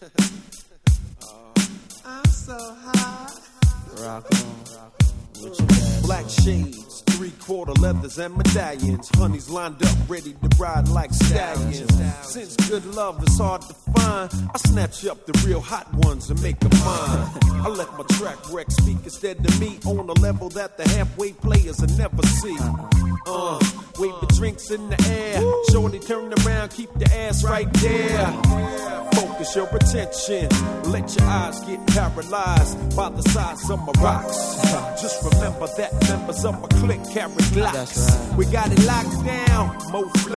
I'm so hot. Rock on. With your bad Black shades, 3/4 leathers and medallions. Honeys lined up, ready to ride like stallions. Since good love is hard to find, I snatch up the real hot ones and make them mine. I let my track wreck speak instead of me on a level that the halfway players will never see. Wave the drinks in the air. Shorty turn around, keep the ass right there. Focus your attention. Let your eyes get paralyzed by the size of my rocks. Just remember that members of my clique carry Glocks. That's right. We got it locked down. Mo